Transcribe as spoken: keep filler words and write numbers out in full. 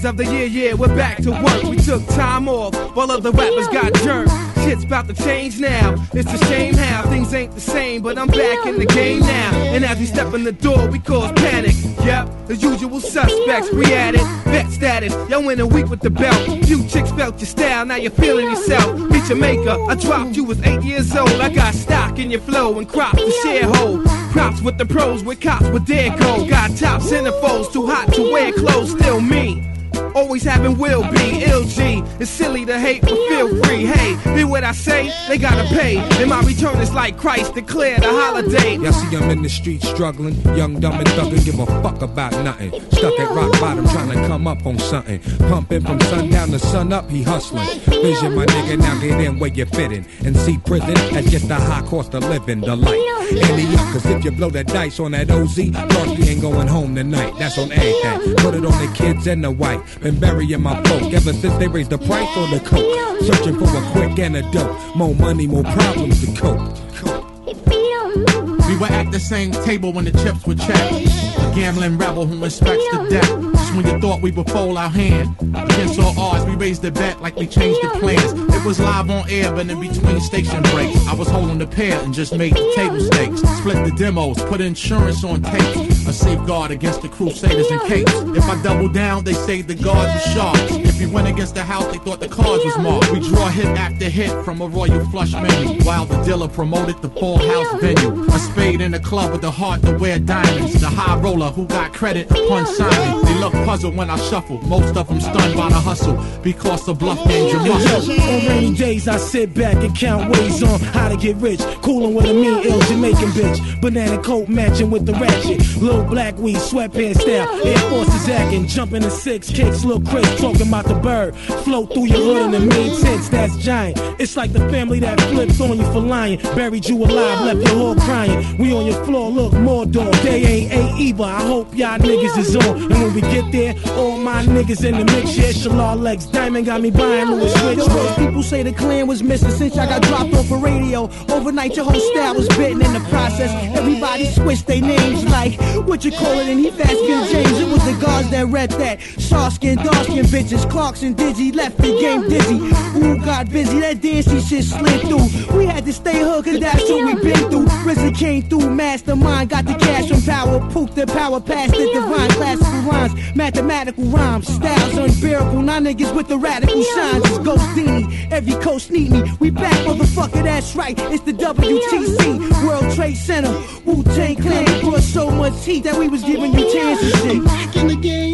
of the year, yeah, we're back to work. We took time off while other rappers got jerked. Shit's about to change now. It's a shame how things ain't the same, but I'm back in the game now. And as we step in the door, we cause panic. Yep, the usual suspects, we at it. Vet status, y'all win a week with the belt. Few chicks felt your style, now you're feeling yourself. Meet your maker, I dropped you was eight years old. I got stock in your flow and crops to share hold. Props with the pros, with cops with their gold. Got top centerfolds, too hot to wear clothes, still me. Always having will be, L G. It's silly to hate, but feel free. Hey, hear what I say? They gotta pay. And my return is like Christ declared a holiday. Y'all see I'm in the street struggling, young, dumb, and thuggin', give a fuck about nothing. Stuck at rock bottom, trying to come up on something. Pumping from sundown to sun up, he hustling. Vision, my nigga, now get in where you're fitting. And see prison as just a high cost of living, the light. And the up, cause if you blow that dice on that O Z, Dorothy ain't going home tonight. That's on everything. Put it on the kids and the white. Been burying my folk ever since they raised the price on the coke. Searching for a quick antidote. More money, more problems to cope. We were at the same table when the chips were checked. A gambling rebel who inspects the deck. Just when you thought we would fold our hand against all odds, we raised the bet like we changed the plans. It was live on air, but in between station breaks, I was holding the pair and just made the table stakes. Split the demos, put insurance on tape. A safeguard against the crusaders in case. If I double down, they say the guards were sharks. If you went against the house, they thought the cards was marked. We draw hit after hit from a royal flush menu, while the dealer promoted the full house venue. A spade in the club with the heart to wear diamonds. The high roller who got credit upon signing. They look puzzled when I shuffle. Most of them stunned by the hustle because the bluff games are muscle. On rainy days I sit back and count ways on how to get rich. Coolin' with a mean ill Jamaican bitch. Banana coat matching with the ratchet. Little black weed, sweatpants style. Air Forces acting, jumping the six kicks. Lil' Chris talking about the bird. Float through your hood in the mean tents, that's giant. It's like the family that flipped on you for lying. Buried you alive, left your whole crying. We on your floor, look, more dog. They ain't A either, I hope y'all niggas is on. And when we get there, all my niggas in the mix. Yeah, Shalal Legs, Diamond got me buying Louis Rich. Yo, people say the clan was missing since I got dropped off a radio. Overnight, your whole style was bitten in the process. Everybody switched their names like, what you call it, and he fast skin James. It was the guards that read that. Soft skin, dark skin bitches, Clarks and Digi left the game dizzy. Ooh, got busy, that dancey shit slid through. We had to stay hooked, cause that's what we been through. Risen came through, mastermind, got the cash from power. Pook the power past the divine. Classical rhymes, mathematical rhymes, styles unbearable. Now niggas with the radical shines. It's Ghostini, every coast need me. We back, motherfucker, that's right. It's the W T C, World Trade Center. Wu-Tang Clan brought so much heat that we was giving you chances. I'm back in the game.